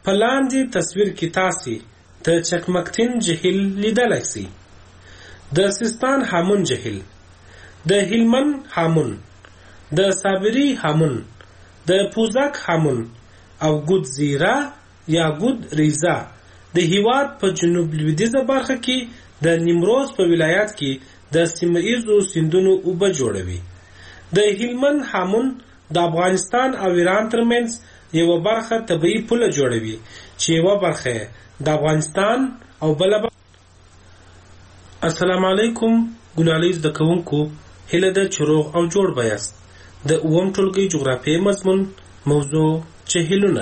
په لاندې تصویر کې تاسې د چکمکتین جهیل لیدلی سئ. د سیستان هامون جهیل، د هلمند هامون، د صابري هامون، د پوزک هامون او ګود زیرا یا ګود ریزا د هیواد په جنوب لویدیځه برخه کې د نیمروز په ولایت کې د سیمه ایزو سیندونو اوبه جوړوي. د هلمند هامون د افغانستان او ایران ترمنځ یوه برخه طبیعي پوله جوړوي چې یوه برخه د افغانستان او بله برخه. السلام علیکم ګلالۍ زده کوونکو، هیله ده چې روغ او جوړ به یاست. د اووم ټولګي جغرافیې مضمون موضوع جهیلونه.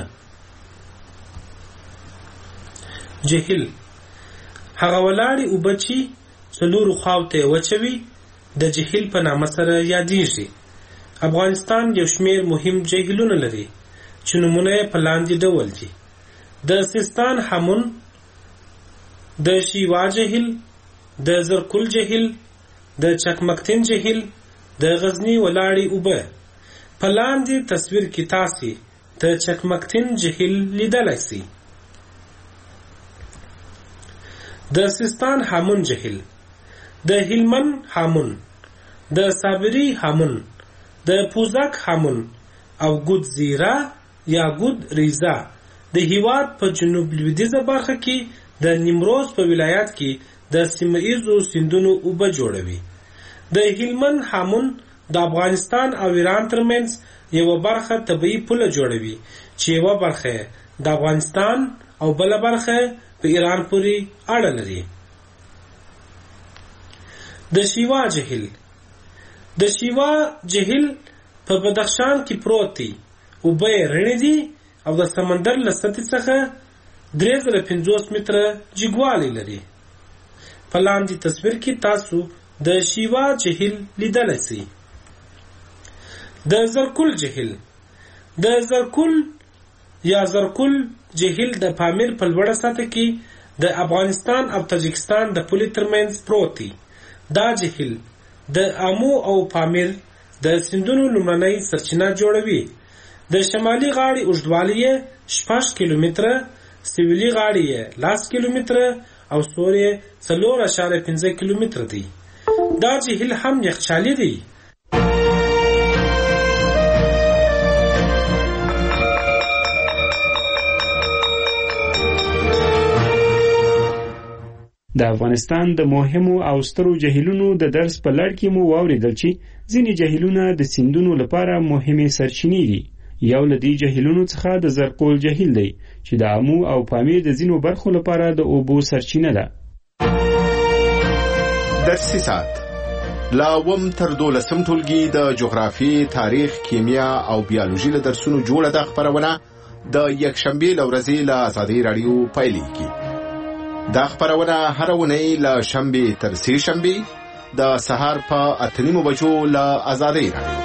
جهیل هغه ولاړې اوبه چې څلورو خواو ته یې وچوي د جهیل په نامه سره یادیږي. افغانستان یو شمیر مهم جهیلونه لري چې نومونه یې په لاندې ډول دي: د سیستان هامون، د شیوا جهیل، د زرکل جهیل، د چکمکتین جهیل، د غزنی ولاړې اوبه. په لاندې تصویر کې تاسې د چکمکتین جهیل لیدلی سئ. د سیستان هامون جهیل، د هلمند هامون، د صابري هامون، د پوزک هامون او ګود زیرا یا ګود ریزا د هیواد په جنوب لویدیځه برخه کې د نیمروز په ولایت کې د سیمه ایزو سیندونو اوبه جوړوي. د هلمند هامون د افغانستان او ایران ترمنځ یوه برخه طبیعي پوله جوړوي چې یوه برخه د افغانستان او بله برخه په ایران پورې اړه لري. د شیوا جهیل، د شیوا جهیل په بدخشان کې پروت دی. اوبه یې رڼې دي او د سمندر له سطحې څخه 350 متره جګوالی لري. په لاندې تصویر کې تاسو د شیوا جهیل لیدلی سئ. د زرکل جهیل، د زرکل یا زرکل جهیل د پامیر په لوړه سطحه کې د افغانستان او تاجکستان د پولې ترمنځ پروت دی. دا جهیل د آمو او پامیر د سیندونو لومړنۍ سرچینه جوړوي. د شمالي غاړې اوږدوالی یې 6 کیلومتره، سویلي غاړې یې 10 کیلومتره او سور یې 4.5 کیلومتره دی. دا جهیل هم یخچالي دی. د افغانستان د مهمو او سترو جهیلونو د درس په لړ کې مو واورېدل چې ځینې جهیلونه د سیندونو لپاره مهمې سرچینې دي. یو له دې جهیلونو څخه د زرکول جهیل دی چې د آمو او پامیر د ځینو برخو لپاره د اوبو سرچینه ده. درسي ساعت لا اووم تر 12 ټولګي د جغرافیې، تاریخ، کیمیا او بیولوژي له درسونو جوړه ده. خپرونه د یکشنبې له ورځې له ازادي راډیو پیلېږي. دا خپرونه هر اونۍ له شنبې تر سې شنبې د سهار په 8:30 بجو له ازادي راډیو.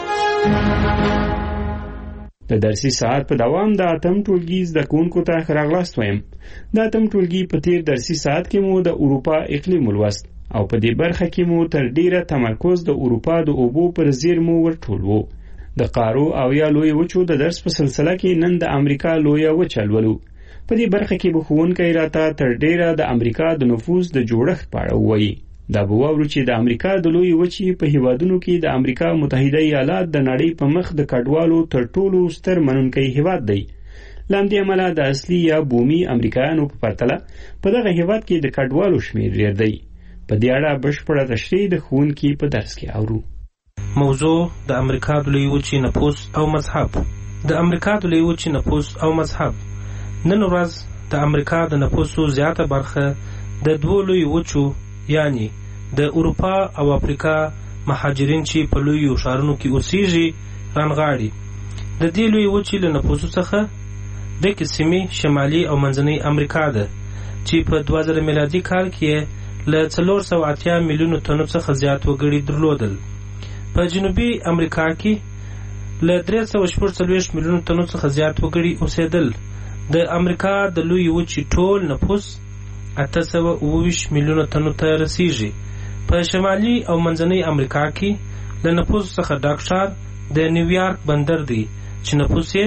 د درسي ساعت په دوام د اتم ټولګي زده کوونکو ته ښه راغلاست وایم. د اتم ټولګي په تیر درسي ساعت کې مو د اروپا اقلیم ولوست او په دې برخه کې مو تر ډیره تمرکز د اروپا د اوبو پر زیرمو ورټول وو. د قارو او یا لوی وچو د درس په سلسله کې نن د امریکا لویه وچه لولو. په دې برخه کې به ښوونکی راته تر ډیره د امریکا د نفوس د جوړښت په اړه ووایي. دا به واورو چې د امریکا د لوی وچې په هیوادونو کې د امریکا متحده ایالات د نړۍ په مخ د کډوالو تر ټولو ستر منونکی هیواد دی. له همدې امله د اصلي یا بومي امریکایانو په پرتله په دغه هیواد کې د کډوالو شمیر ډیر دی. په دې اړه بشپړه تشریح د ښوونکي په درس کې اورو. موضوع د امریکا د لوی وچې نفوس او مذهب. د امریکا د لوی وچې نفوس او مذهب. نن ورځ د امریکا د نفوسو زیاته برخه د دوو لوی وچو یعنی د اروپا او افریقا مهاجرین چې په لویو ښارونو کې اوسېږي رانغاړي. د دې لوی وچې له نفوسو څخه د سیمې شمالي او منځنۍ امریکا ده چې په 2000 میلادي کال کې له 480 میلیونو تنو څخه زیات وګړي درلودل. په جنوبي امریکا کې له 340 میلیونو تنو څخه زیات وګړي اوسېدل. د امریکا د لوی وچې ټول نفوس 820 میلیونو تنو ته رسیږي. په شمالي او منځنۍ امریکا کې له نفوس څخه ډک ښار د نیویارک بندر دی چې نفوس یې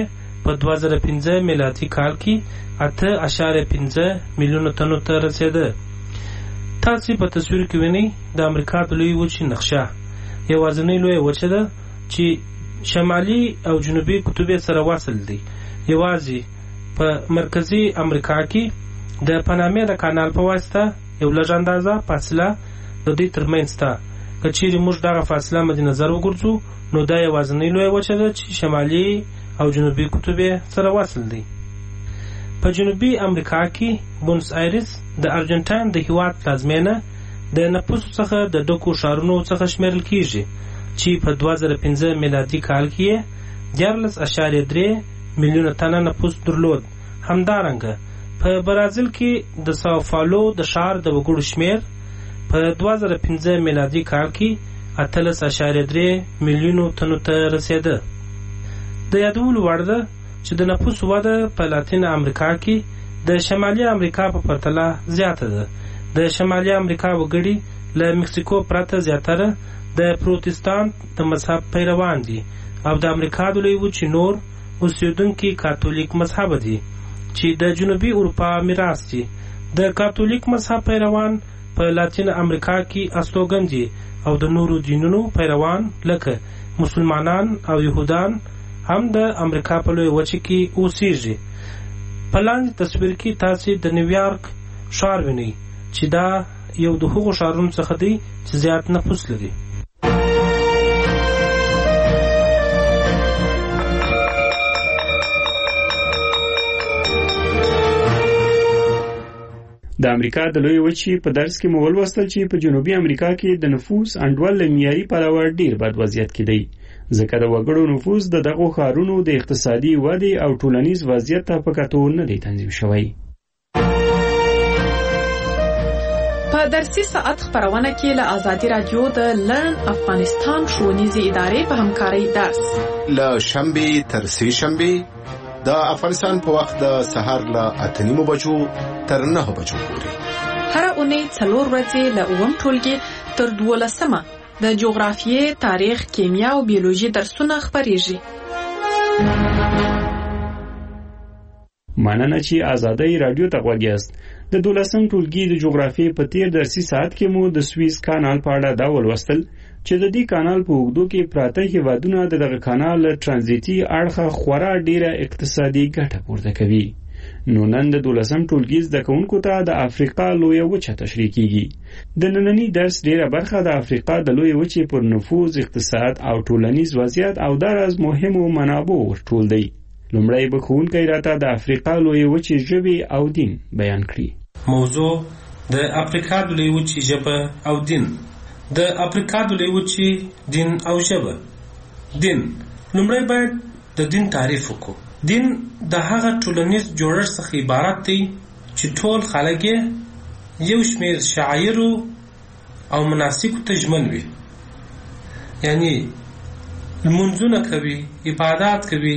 په 2015 میلادي کال کې 8.5 میلیونه تنو ته رسیده. تاسو په تصویر کې وینئ د امریکا د لوی وچې نقشه یوازینۍ لوی وچه ده چې شمالي او جنوبي قطب سره وصل دي. یوازې په مرکزی امریکا کې د پاناما د کانال په واسطه یو لږ اندازه فاصله د دې ترمنځ ده. که چیرې موږ دغه فاصله مد نظر وګورځو نو دا یوازینۍ لوی وچه ده چې شمالي او جنوبي قطب سره وصل دي. په جنوبي امریکا کې بونس آیرس د ارجنټاین د هیواد پلازمینه د نفوس څخه د ډکو ښارونو څخه شمیرل کیږي چې په 2015 میلادي کال کې 14.3 میلیونه تنه نفوس درلود. همدارنګه په برازیل کې د ساو پاولو د ښار د وګړو شمیر په 2015 میلادي کال کې 18.3 میلیونو تنو ته رسیده. د یادولو وړ ده چې د نفوس وده په لاتین امریکا کې د شمالي امریکا په پرتله زیاته ده. د شمالي امریکا وګړي له مکسیکو پرته زیاتره د پروتستانت د مذهب پیروان دي او د امریکا د لوی وچې نور اوسیدونکي کاتولیک مذهب دي چې د جنوبي اروپا میراث دي. د کاتولیک مذهب پیروان په لاتین امریکا کې استوګن دي او د نورو دینونو پیروان لکه مسلمانان او يهودان هم د امریکا په لوی وچې کې اوسېږي. په لاندې تصویر کې تاسو د نیویارک ښار وینئ چې دا یو د هغو ښارونو څخه دی چې زیات نفوس لري. د امریکا د لوی وچې په درس کې مو ولوستل چې په جنوبي امریکا کې د نفوس انډول له معیاري پلوه ډیر بد وضعیت کې دی، ځکه د وګړو نفوس د دغو ښارونو د اقتصادي ودې او ټولنیز وضعیت ته په کتو نه دی تنظیم شوی. په درسي ساعت خبرونه کې له آزادي رادیو د لرن افغانستان ښوونیزې ادارې په همکارۍ درس له شنبې تر سې شنبې د افغانستان په وخت د سهار له 8:30 بجو تر 9 بجو پورې هر اونۍ 4 ورځې له 9 ټولګي تر 12 د جغرافیې، تاریخ، کیمیا او بیولوژي درسونه خبرېږي. مننه چې آزادۍ رادیو ته غوږ یاست. د 12 ټولګي د جغرافیې په تیر درسي ساعت کې مو د سویس کانال په اړه دا ولوستل چې د دې کانال په اوږدو کې پراته هیوادونه دغه کانال ترانزیتي اړخه خورا ډیره اقتصادي ګټه پورته کوي. نو نن د 12 ټولګي زده کوونکو ته د افریقا لویه وچه تشریح کیږي. د نننی درس ډیره برخه د افریقا د لویه وچې پر نفوذ، اقتصاد او ټولنیز وضعیت او دراز مهمو منابعو ورټول دی. لومړی به ښوونکی راته د افریقا لویه وچې ژبې او دین بیان کړي. موضوع د افریقا د لویه وچې ژبه او دین. د افریقا د لویه وچې دین او ژبه. دین لومړی باید د دین تعریف وکړو. دین د هغه ټولنیز جوړښت څخه عبارت دی چې ټول خلک یو شمېر شعایرو او مناسکو ته ژمن وي، یعنی لمونځونه کوي، عبادات کوي،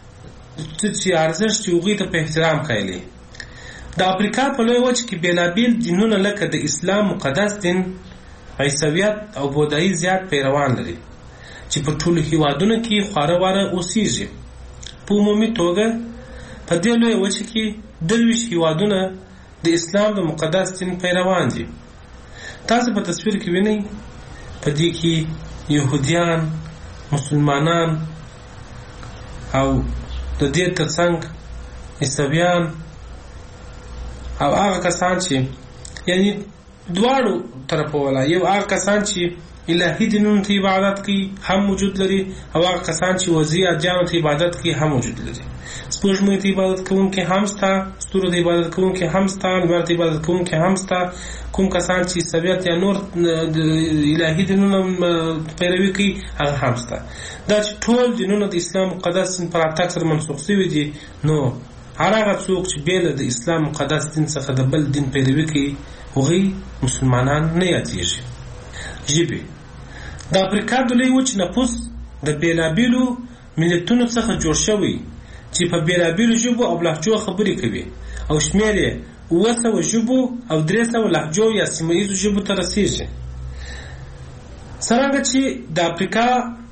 چې ارزښت یې هغوی ته په احترام قایلي. د افریقا په لویه وچه کې بېلابېل دینونه لکه د اسلام مقدس دین، عیسویت او بودایي زیات پیروان لري چې په ټولو هیوادونو کې خواره واره اوسېږي. په عمومي توګه په دې لویه وچه کې 23 هیوادونه د اسلام د مقدس دین پیروان دي. تاسو په تصویر کې وینئ په دې کې يهوديان، مسلمانان او د دې ترڅنګ عیسویان او هغه کسان چې یعنی دواړو طرفو ولا یو هغه کسان چې الهي دینونو ته عبادت کوي هم موجود لري او هغه کسان چې وضعي ادیانو ته عبادت کوي هم موجود لري. سپوږمۍ ته عبادت کوونکي هم شته، ستورو ته عبادت کوونکي هم شته، لمر ته عبادت کوونکي هم شته. کوم کسان چې عیسویت یا نور د الهي دینونو پیروي کوي هغه هم شته. دا چې ټول دینونه د اسلام مقدس دین پر اتاک سره منسوخ شوي دي، نو هغه څوک چې بیل د اسلام مقدس دین څخه د بل دین پیروي کوي هغوی مسلمانان نه یادېږي. ژبې د افریقا د لویې وچې نفوس د بېلابېلو ملتونو څخه جوړ شوی چې په بېلابېلو ژبو او لهجو خبرې کوي او شمېر یې 700 ژبو او 300 لهجو یا سیمه ییزو ژبو ته رسېږي. څرنګه چې د افریقا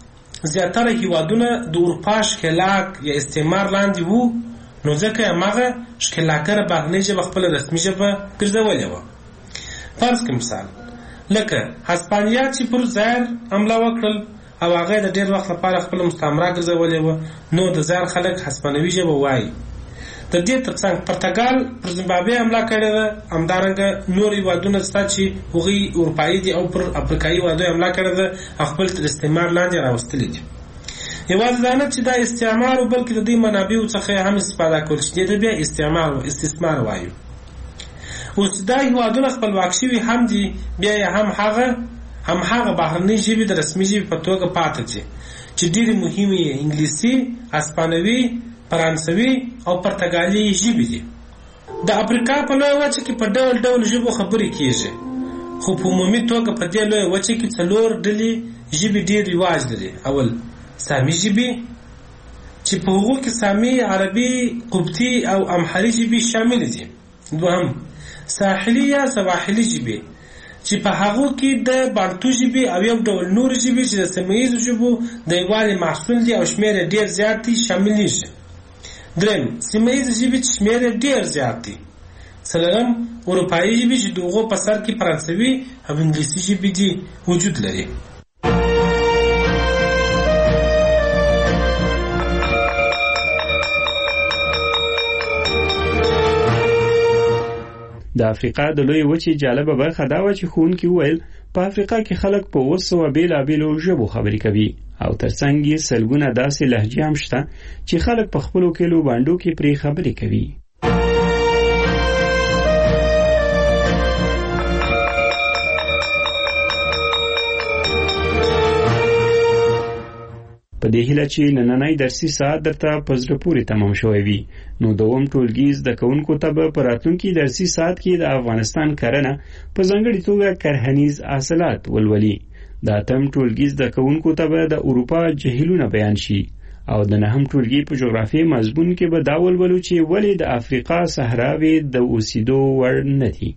زیاتره هیوادونه د اروپا ښکېلاک یا استعمار لاندې وو، نو ځکه هماغه ښکېلاکره بهرنۍ ژبه خپله رسمي ژبه ګرځولې وه. فرض کړه مثال لکه هسپانیا چې پر زایر حمله وکړل او هغه د ډېر وخت لپاره خپله مستعمره ګرځولې وه، نو د زایر خلک هسپانوي ژبه وایي. د دې ترڅنګ پرتګال پر زیمبابوې حمله کړې ده، همدارنګه نور هېوادونه شته چې هغوی اروپایي دي او پر افریقایي هېوادونو حمله کړې ده او خپل تر استعمار لاندې راوستلي دي. یوازې دا نه چې دا استعمار و، بلکې د دې منابعو څخه هم استفاده کول چې دې ته بیا استثمار وایو. اوس چې دا هېوادونه خپلواک شوي هم دي، بیا یې هم هغه بهرنۍ ژبې د رسمي ژبې په توګه پاتې دي چې ډېرې مهمې یې انګلیسي، هسپانوي، فرانسوي او پرتګالي ژبې دي. د افریقا په لویه وچه کې په ډول ډول ژبو خبرې کیږي، خو په عمومي توګه په دې لویه وچه کې 4 ډلې ژبې ډېر رواج لري. اول سامي ژبې چې په هغو کې سامي، عربي، قبطي او امحري ژبې شامل دي. دوهم ساحلي یا سواحلي ژبې چې په هغو کې د بانتو ژبې او یو ډول نور ژبې چې د سیمهییزو ژبو د یووالي محصول دي او شمېر یې ډېر زیات دي شاملېږي. دریم سیمهییزې ژبې چې شمېر یې ډېر زیات دي. څلورم اروپایي ژبې چې د هغو په سر کې فرانسوي او انګلیسي ژبې دي وجود لري. د افریقا د لوی وچې جالبه برخه دا و چې ښوونکي وویل په افریقا کې خلک په 200 بېلابېلو ژبو خبرې کوي او ترڅنګ یې سلګونه داسې لهجې هم شته چې خلک په خپلو کلیو بانډو کې پرې خبرې کوي. په دې هیله چې نننی درسي ساعت درته په زړه پورې تمام شوی وي، نو دوم ټولګي زده کوونکو ته به په راتلونکي درسي ساعت کې د افغانستان کرنه په ځانګړې توګه کرهنیز حاصلات ولولي. د 8م ټولګي زده کوونکو ته به د اروپا جهیلونه بیان شي او د 9م ټولګي په جغرافیې مضمون کې به دا ولولو چې ولې د افریقا صحراوې د اوسېدو وړ نه دي.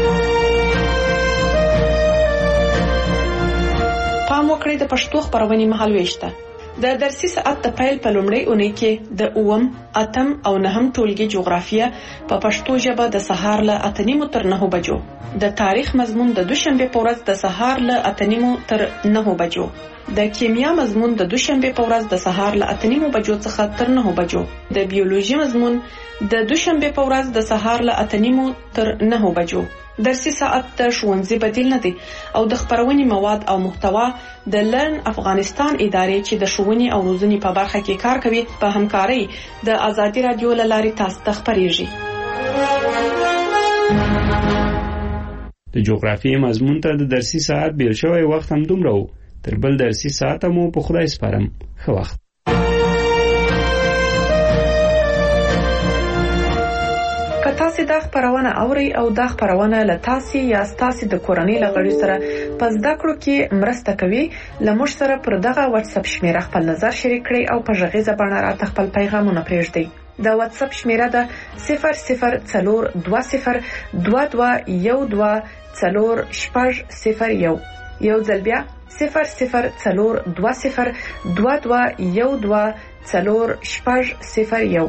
پام وکړئ د پښتو خپرونې مهالوېش ته. د درسي ساعت د پیل په لومړۍ اونۍ کې د 8م، 8م او 9م ټولګي جغرافیه په پښتو ژبه د سهار له 8:30 تر 9 بجو، د تاریخ مضمون د دوشنبه په ورځ د سهار له 8:30 تر 9 بجو، د کیمیا مضمون د دوشنبه په ورځ د سهار له 8:30 بجو څخه تر 9 بجو، د بیولوژي مضمون د دوشنبه په ورځ د سهار له 8:30 تر 9 بجو. درسي ساعت د ښوونځي بدیل نه دی او د خپرونې مواد او محتوا د لرن افغانستان ادارې چې د ښوونې او روزنې په برخه کې کار کوي په همکارۍ د ازادي رادیو له لارې تاسو ته خپریږي. د جغرافیې مضمون ته د درسي ساعت بیل شوی وخت هم دومره و. تر بل درسي ساعت مو په خدای سپارم. ښه وخت. که تاسو دا خبرونه اورئ او دا خبرونه له تاسو یا تاسو د کورنۍ لغړي سره پس دا کړو کې مرسته کوي، لموږ سره پر دغه واتس اپ شمیره خپل نظر شریک کړئ او په ژغیزه باندې راته خپل پیغامونه پرېږدئ. دا واتس اپ شمیره ده 0042121240 یو ځل بیا 0042121240.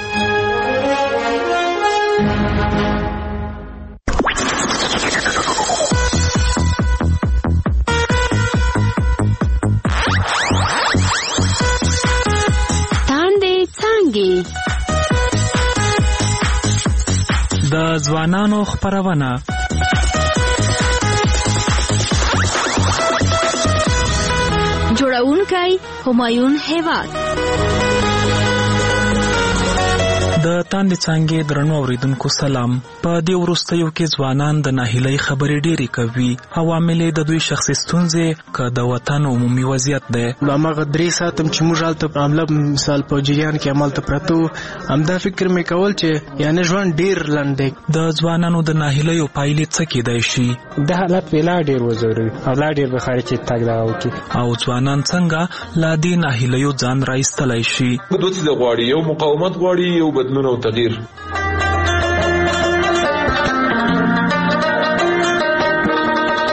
د ځوانانو خبرونه جوړونکی همایون هیواد. د تاندې څانګې درنو اوریدونکو سلام. په دې وروستیو کې ځوانان د ناهیلۍ خبرې ډېرې کوي. عوامل د دوی شخصي ستونزې که د وطن عمومي وضعیت دی. هماغه 3 ساعت هم چې موږ هلته عمله مثال په جریان کې همالته پرته وو، همدا فکر مې کول چې یعنې ژوند ډېر لنډ دی. د ځوانانو د ناهیلیو پایلې څه کیدای شي؟ د حالت لا ډېر وزوري او لا ډېر بخاري چې تګ دغه وکړي. او ځوانان څنګه لا دې ناهیلیو ځان راایستلی شي؟ دوه څه غواړي، یو مقاومت غواړي، یو بدلون او تغییر. نن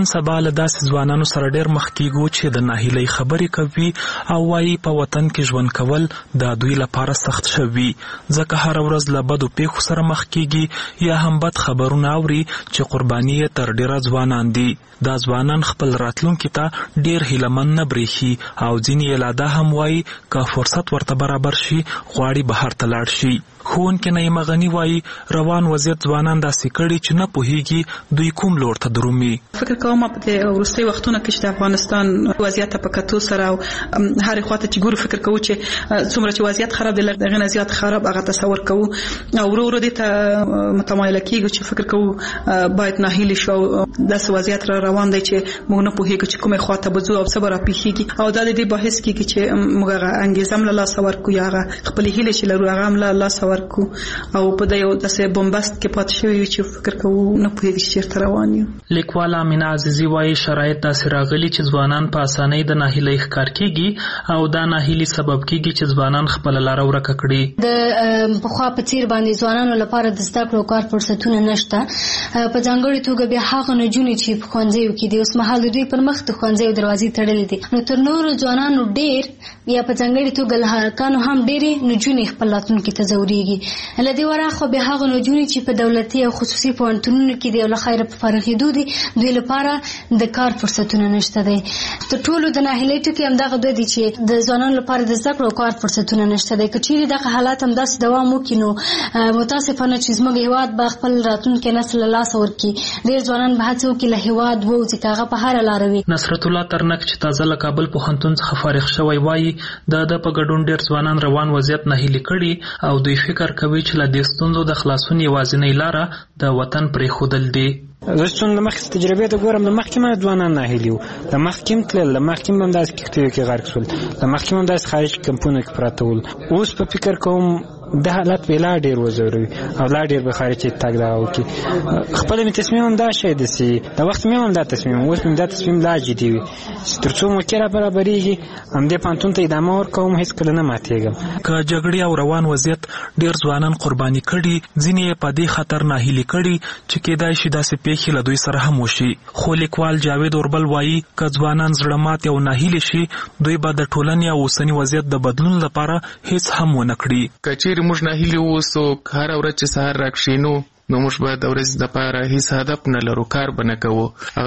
نن سبا له داسې ځوانانو سره ډېر مخ کېږو چې د ناهیلۍ خبرې کوي او وایي په وطن کې ژوند کول د دوی لپاره سخت شوي، ځکه هره ورځ له بدو پیښو سره مخ کېږي یا هم بد خبرونه اوري چې قرباني یې تر ډېره ځوانان دي. دا ځوانان خپل راتلونکي ته ډېر هیلهمند نه برېښي او ځینې یې لا دا هم وایي که فرصت ورته برابر شي غواړي بهر ته لاړ شي. ښوونکی نعیمه غني وایي روان وضعیت ځوانان داسې کړي چې نه پوهیږي دوی کوم لور ته درومي. فکر کوم په وروستي وختونو کې چې د افغانستان وضعیت په کتو سره او هر خواته چې ګورو فکر کوو چې څومره چې وضعیت خراب دی لږ نه زیات خراب هغه تصور کوو او ورو ورو دې ته متمایل کېږو چې فکر کوو باید ناهیلي شو داسې وضعیت را روان دی چې موږ نه پوهیږو چې کومه خواته بځو او څه به راپېښېږي او دا د دې بحث کېږي چې موږ هغه انګېزه هم له لاسه ورکړو یا هغه خپلې هیلې چې لرو هغه هم له لاسه ورکړو او په دې یو داسې بمبست کې پاتې شوي چې فکر کوو نه پوهېږي چې چېرته روان یو. لیکواله امینه عزیزي وایي شرایط داسې راغلي چې ځوانان په اسانۍ د ناهیلۍ ښکار کېږي او دا ناهیلي سبب کېږي چې ځوانان خپله لاره ورکه کړي. د پخوا په څیر باندې ځوانانو لپاره د زده کړو کار فرصتونه نشته، په ځانګړې توګه بیا هغه نجونې چې په ښوونځیو کې دي اوس مهال د دوی پر مخ د ښوونځیو دروازې تړلې دي، نو تر نورو ځوانانو ډېر یا په ځانګړې توګه له هلکانو هم ډېرې نجونې خپل راتلونکي ته ځورېږي. له دې وراخوا بیا هغه نجونې چې په دولتي او خصوصي پوهنتونونو کې دي او له خیره په فارغېدو دي دوی لپاره د کار فرصتونه نشته دی. تر ټولو د ناهیلۍ ټکي همدغه دوی دي چې د ځوانانو لپاره د زده کړو کار فرصتونه نشته دی. که چیرې دغه حالات همداسې دوام وکړي نو متاسفانه چې زموږ هېواد به خپل راتلونکی نسل له لاسه ورکړي. ډېر ځوانان به هڅه وکړي له هېواد ووځي که هغه په هره لاره وي. نصرت الله ترنک چې تازه له کابل پوهنتون څخه فارغ شوی وایي د ده په ګډون ډېر ځوانان روان وضعیت ناهیلي کړي او دوی فکر کوي چې له دې ستونزو د خلاصون یوازینۍ لاره د وطن پرېښودل دي. زه چې د مخکې تجربې ته ګورم د مخکې ما ځوانان ناهیلي وو، د مخکې هم تلل، د مخکې هم همداسې کښتیو کې غرق شول، د مخکې هم همداسې خارج کمپونو کې پراته ول. اوس په فکر کوم د حالت به لا ډېر وزوروي او لا ډېر به خارج تګ دغه وکړي. خپل مې تصمیم هم دا شی داسې د وخت مې هم دا تصمیم اوس مې دا تصمیم لا جدي وي چې تر څو موقع را برابرېږي همدې پوهنتون ته ادامه ورکوم، هېڅکله نه ماتېږم. که جګړې او روان وضعیت ډېر ځوانان قرباني کړي، ځینې یې په دې خطر ناهیلي کړي چې کېدای شي داسې پیښې له دوی سره هم وشي. خو لیکوال جاوید اوربل وایي که ځوانان زړه مات او ناهیلي شي دوی به د ټولنې او اوسني وضعیت د بدلون لپاره هېڅ هم ونه کړي. که چیرې موږ ناهیلي اوسو، هره ورځ چې سهار راکښېنو نو موږ به د ورځې دپاره هېڅ هدف نه لرو، کار به نه کوو.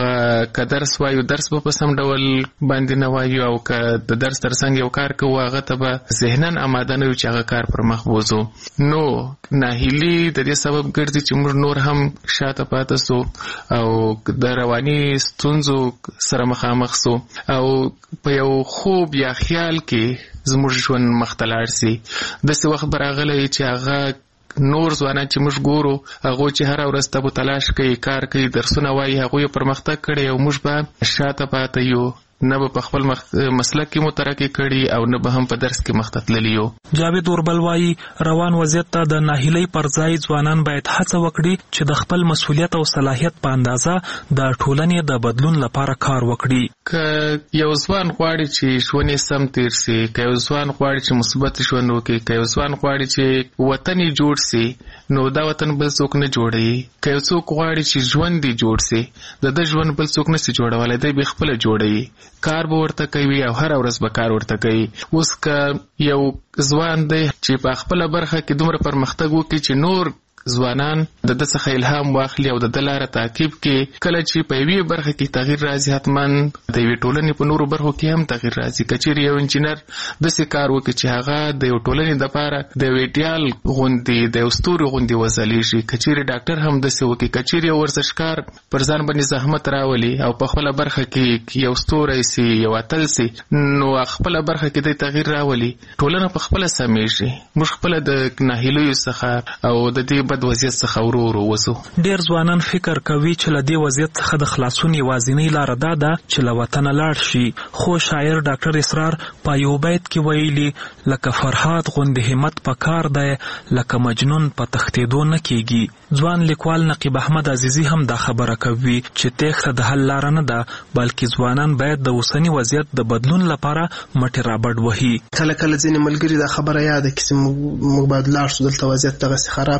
که درس وایو درس به په سم ډول باندې نه وایو او که د درس تر څنګ یو کار کوو هغه ته به ذهناً اماده نه یو چې هغه کار پر مخ بوځو. نو ناهیلي د دې سبب ګرځي چې موږ نور هم شاته پاته سو او د رواني ستونزو سره مخامخ سو او په یو خوب یا خیال کې زموږ ژوند مخ ته لاړ سي. داسې وخت به راغلی چې هغه نور ځوانان چې موږ ګورو هغوی چې هره ورځ تبو تلاش کوي، کار کوي، درسونه وایي، هغوی پرمختګ کړی او موږ به شاته پاته یو، نه به په خپل مسلک کې مو ترقي کړي او نه به هم په درس کې مخ ته تللي یو. جاوید اوربل وایي روان وضعیت ته د ناهیلۍ پر ځای ځوانان باید هڅه وکړي چې د خپل مسؤلیت او صلاحیت په اندازه د ټولنې د بدلون لپاره کار وکړي. که یو ځوان غواړي چې ژوند یې سم تیر سي، که یو ځوان غواړي چې مثبت ژوند وکړي، که یو ځوان غواړي چې وطن یې جوړ سي نو دا وطن بل څوک نه جوړوي. که یو څوک غواړي چې ژوند یې جوړ سي د ده ژوند بل څوک نسي جوړولی، دی به خپله جوړوي. کار به ورته کوي او هره ورځ به کار ورته کوي. اوس که یو ځوان دی چې په خپله برخه کې دومره پرمختګ وکړي چې نور ځوانان د ده څخه الهام واخلي او د ده لاره تعقیب کړي، کله چې په یوې برخه کې تغییر راځي حتما د یوې ټولنې په نورو برخو کې هم تغییر راځي. که چیرې یو انجینر داسې کار وکړي چې هغه د یو ټولنې دپاره د یو ایډیال غوندې د یو ستوري غوندې وځلیږي، که چیرې ډاکټر هم داسې وکړي، که چیرې یو ورزشکار پر ځان باندې زحمت راولي او په خپله برخه کې یو ستوری سي، یو اتل سي، نو خپله برخه کې د تغییر راولي، ټولنه په خپله سمیږي. موږ خپله د ناهیلیو څخه او د دې د وضعیت څخه ورو ورو وځو. ډېر ځوانان فکر کوي چې له دې وضعیت څخه د خلاصون یوازینۍ لاره دا ده چې له وطنه لاړ شي. خو شاعر ډاکټر اسرار په یو بیت کې ویلي لکه فرهاد غوندې همت په کار دی، لکه مجنون په تښتېدو نه کېږي. ځوان لیکوال نقیب احمد عزیزي هم دا خبره کوي چې تېښته د حل لاره نه ده، بلکې ځوانان باید د اوسني وضعیت د بدلون لپاره مټې رابډ وهي. کله کله ځینې ملګري دا خبره یاده کړي چې موږ باید لاړ شو، دلته وضعیت دغسې خراب. زه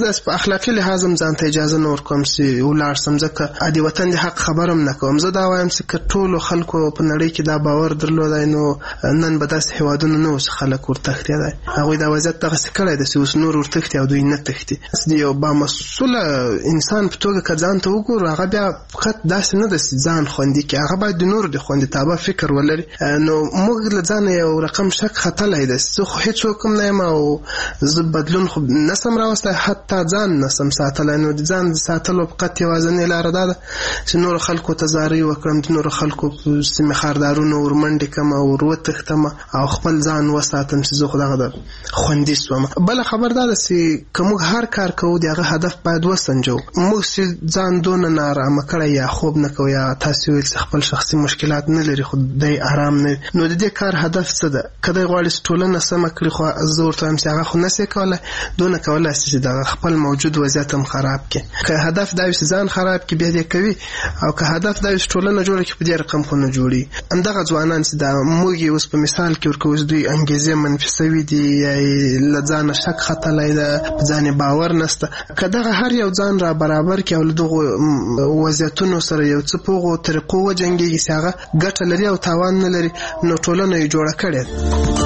داس په اخلاقی لحاظ هم ځان ته اجازه نه ورکوم چې ولاړ سم، ځکه ادي وطن د حق خبرم نه کوم. زه دا وایم چې ټولو خلکو په نړۍ کې دا باور درلودای نو نن به داسې هیوادونه نه اوس خلک ورتښتي دی. هغوی دا وضعیت دغسې کړی دی چې اوس نور ورتښتي او دوی نه تښتي. د یو بامسؤله انسان په توګه که ځان ته وګورو، هغه بیا فقط داسې نه ده چې ځان خوندي کړي، هغه باید د نورو د خوندیتابه فکر ولري. نو موږ له ځانه یو رقم شک ختلی دی، زه خو هېڅوک هم نه یم او زه بدلون خو نسم راوستی، حتی ځان نسم ساتلی. نو د ځان د ساتلو فقط یوازینۍ لاره دا ده چې نورو خلکو ته زارۍ وکړم، د نورو خلکو په سیمې خاردارونو ورمنډې کړم او ور وتښتم او خپل ځان وساتم چې زه خو دغه د خوندي سوم. بله خبر دا ده چې که موږ هر کار کوو د هغه هدف باید وسنجو. موږ چې ځان دونه نارامه کړی یا خوب نه کوو یا تاسې ویل چې خپل شخصي مشکلات نه لري خو دی ارام نه، نو د دې کار هدف څه ده؟ که دی غواړي چې ټولنه سمه کړي، خو زه ورته وایم چې هغه خو نسي کولی، دونه کولی شي چې دغه خپل موجود وضعیت هم خراب کړي. که هدف دا وي چې ځان خراب کړي بیا دې کوي، او که هدف دا وي چې ټولنه جوړه کړي په دې رقم خو نه جوړي. همدغه ځوانان چې دا موږ یې اوس په مثال کې ورکوو چې دوی انګیزې منفي سوي دي یا له ځانه شک ختلی ده، په ځان باور نسته. که دغه هر یو ځان را برابر کړي او له دغو وضعیتونو سره یو څه په هغو طریقو وجنګېږي چې هغه ګټه لري او تاوان نه لري، نو ټولنه یې جوړه کړې ده.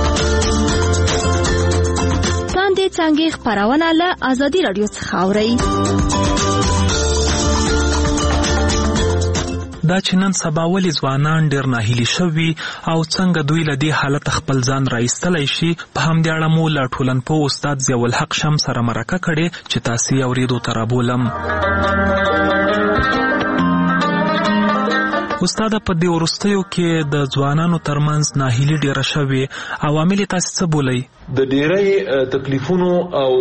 تاندې څانګې خپرونه له ازادي راډیو څخه اورئ. دا چې نن سبا ولې ځوانان ډېر ناهیلي شوي او څنګه دوی له دې حالت خپل ځان راایستلی شي، په همدې اړه مو له ټولنپوه استاد ضیاءالحق شمس سره مرکه کړې چې تاسې یې اورېدو ته رابولم. استاده، په دې وروستیو کې د ځوانانو ترمنځ ناهیلي ډېره شوې، عوامل یې تاسې څه بولئ؟ د ډېری تکلیفونو او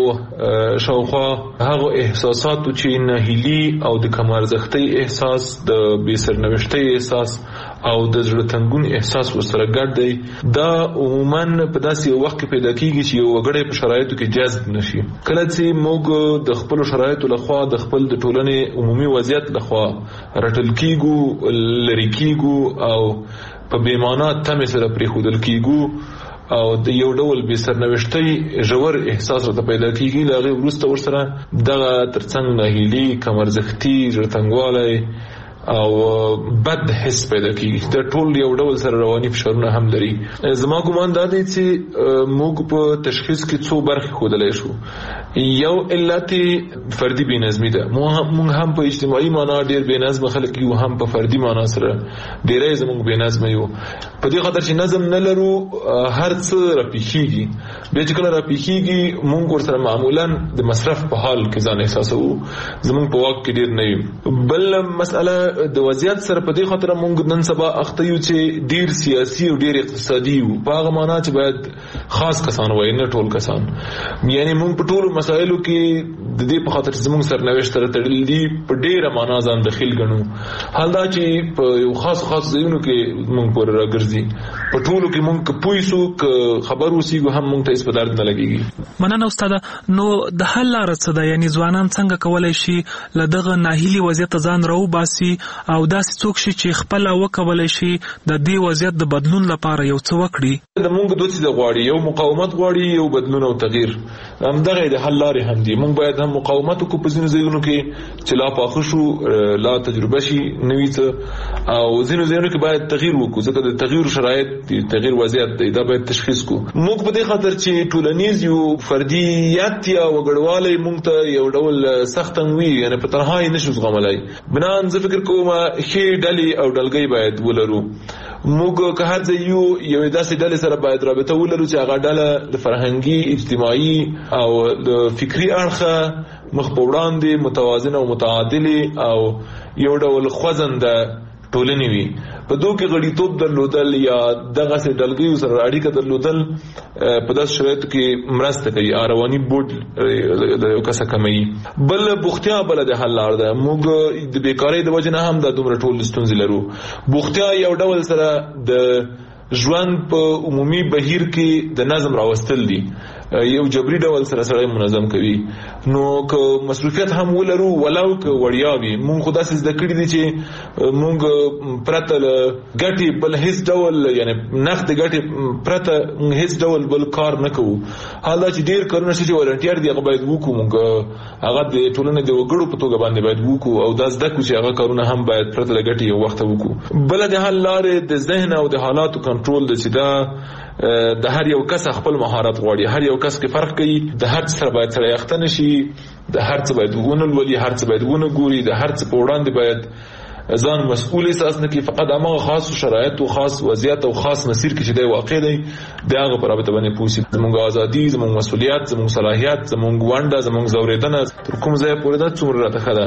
شاوخوا هغو احساساتو چې ناهیلي او د کم ارزښتۍ احساس، د بې سرنوشتۍ احساس او د زړه تنګون احساس ورسره ګډ دی، دا عموما په داسې یو وخت کې پیدا کېږي چې یو وګړی په شرایطو کې جذب نشي. کله چې موږ د خپلو شرایطو لخوا د خپل د ټولنې عمومي وضعیت لخوا رټل کېږو، لرې کېږو او په بېمانا تمې سره پرېښودل کېږو او د یو ډول بې سرنوشتۍ ژور احساس راته پیدا کېږي، له هغې وروسته ورسره دغه ترڅنګ ناهیلي، کم ارزښتي، زړه تنګوالی او بد حس پیدا کیږي. دا ټول یو ډول سره رواني فشارونه هم لري. زما ګومان دا دی چې موږ په تشخیص کې څو برخې ښودلی شو. یو علت فردي بېنظمي ده. موږ هم په اجتماعي معنا ډېر بېنظمه خلک یو، هم په فردي معنا سره ډېری زموږ بېنظمه یو، په دې خاطر چې نظم نه لرو هر څه راپېښېږي. بیا چې کله راپېښېږي موږ ورسره معمولا د مصرف په حال کې ځان احساسوو، زموږ په واک کې ډېر نه یو. بل مسئله د وضعیت سره په دې خاطر موږ نن سبا اخته یو چې ډېر سیاسي او ډېر اقتصادي یو، په هغه معنا چې باید خاص کسان وایي، نه ټول کسان. یعنی موږ په ټولو مسایلو کې د دې په خاطر چې زموږ سرنوشت سره تړلي دي په ډېره معنا ځان دخیل ګڼو. حال دا چې په یو خاص ځایونو کې موږ پورې راګرځي، په ټولو کې موږ که پوه سو که خبر اوسېږو هم موږ ته هېڅ په درد نه لګېږي. مننه استاده. نو د حل لاره څه ده؟ یعنې ځوانان څنګه کولی شي له دغه ناهیلي وضعیت ځان راوباسي او داسې څوک شي چې خپله وکولی شي د دې وضعیت د بدلون لپاره یو څه وکړي؟ د موږ دوه څیزه غواړي، یو مقاومت غواړي، یو بدلون او تغییر. همدغه د حل لارې هم دي. موږ باید هم مقاومت وکړو په ځینو ځایونو کې چې لا پاخه شو، لا تجربه شي نوي څه، او ځینو ځایونو کې باید تغییر وکړو، ځکه د تغییر شرایط دي، تغییر وضعیت دی، دا باید تشخیص کړو. موږ په دې خاطر چې ټولنیز یو فردیت یا وګړوالی موږ ته یو ډول سخت وي، یعنې په تنها یې نشو زغملی. بنان زه فکر کوم ښې ډلې او ډلګۍ باید ولرو. موږ که هر ځای یو داسې ډلې سره باید رابطه ولرو چې هغه ډله د فرهنګي، اجتماعي او د فکري اړخه مخ په وړاندې متوازنه او متعادلې او یو ډول خوځنده ټولنې وي. په دوی کې غړیتوب درلودل یا دغسې ډلګیو سره اړیکه درلودل په داسې شرایطو کې مرسته کوي، رواني بوج د یو کسه کموي. بل بوختیا بله د حل لار ده. موږ د بیکارۍ د وجې نه هم دا دومره ټول ستونزې لرو. بوختیا یو ډول سره د ژوند په عمومي بهیر کې د نظم راوستل دي. یو جبري ډول سره منظم کوي. نو که مصروفیت هم ولرو ولاو که وړیا وي مونږ خو داسې زده کړي دي چې مونږ پرته ګټې بل هیڅ ډول یعنی نقد ګټې پرته هیڅ ډول بل کار نه کوو. حال دا چې ډیر کارونه چې ولنټیر دي هغه باید وکړو مونږ هغه د ټولنې د وګړو په توګه باندې باید وکړو او دا زده کړو چې هغه کارونه هم باید پرته ګټې یو وخت وکړو. بل د حل لارې د ذهن او د حالاتو کنټرول د چې دا د هر یو کس خپل مهارت غواړي. هر یو کس کې فرق کوي. د هر څه سره باید سره یخته نشي. د هر څه باید ونولولي. هر څه باید ونه ګوري. د هر څه په وړاندې باید ځان مسؤل احساس نه کړي. فقط هغه خاص شرایط او خاص وضعیت او خاص مسیر کې چې دی واقع دی د هغه پر رابطه باندې پوښي. زموږ ازادي، زموږ مسؤلیت، زموږ صلاحیت، زموږ ونده، زموږ زوریدنه تر کوم ځای پورې دا څومره راته ښه ده.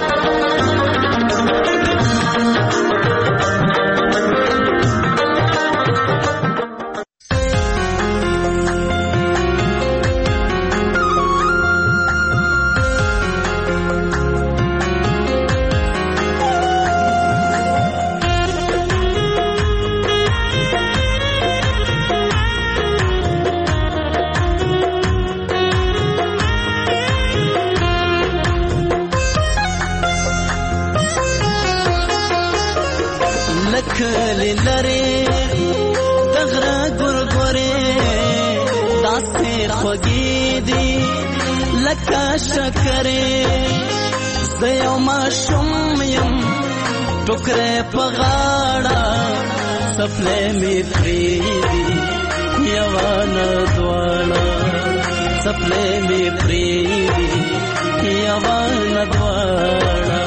ټوکرې په غاړه سپلې مې پریدي یوانه دواړه سپلې مې پریدي یوانه دواړه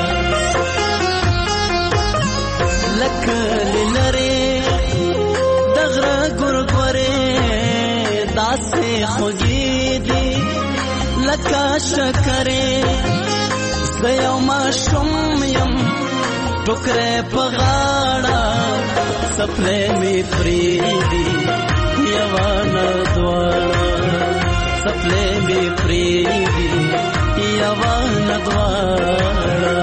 لکه لري دغره ګورګورې داسې خوږې دي لکه شکرې زيو ما شم يم ټوکرې په غاړه سپلې مې پریدي یوانه دواړه سپلې مې پریدي یوانه دواړه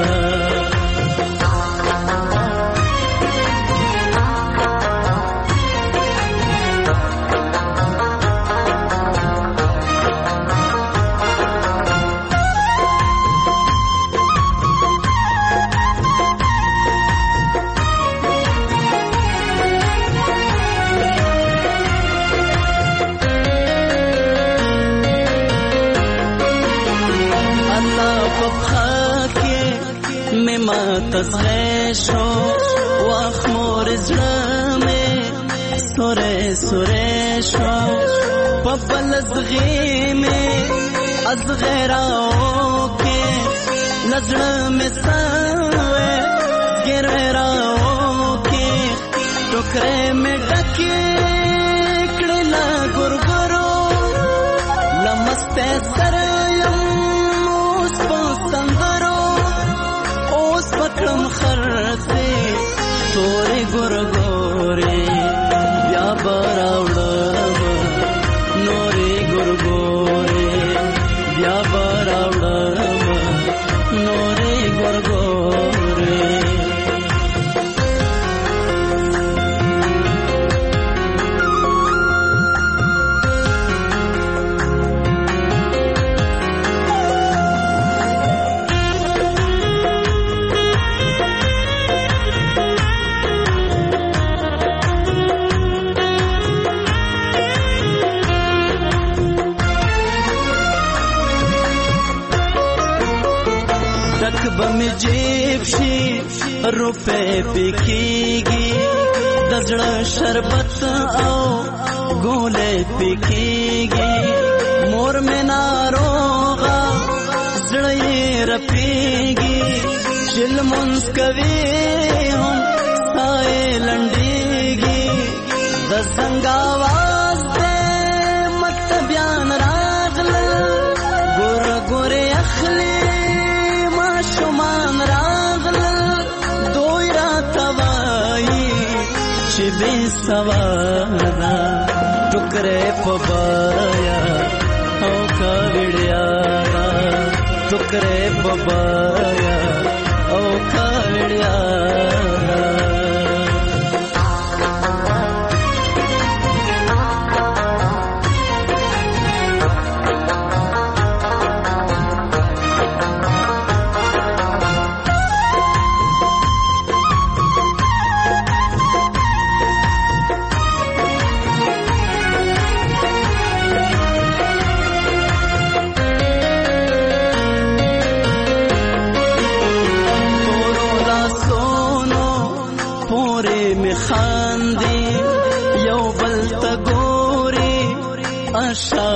تسغشو واخمور زلمه سوره سوره شو پبل زغیمه از غیراو کے نظر میں سوے گراو کے ٹوکرے میں ڈکے کڑلا گرگرو لمستے سریم اس پسندرو پکړم خرته تورې ګورګورې بیا براوړم نورې ګورګورې بیا براوړم نورې ګورګورې بم جیب شي روپے پکېږي د زړه شربت او ګولې پکېږي مور مې ناروغه زړه یې رپېږي چل مونږ کوي هم سایه لنډېږي د څنګه आवाज دې مکتبیان راغله ګور ګور اخلي شمان راغل دوی را توایی چی بی سوادا ٹکرے پبایا او کاوڑیا ٹکرے پبایا او کاوڑیا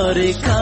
لارې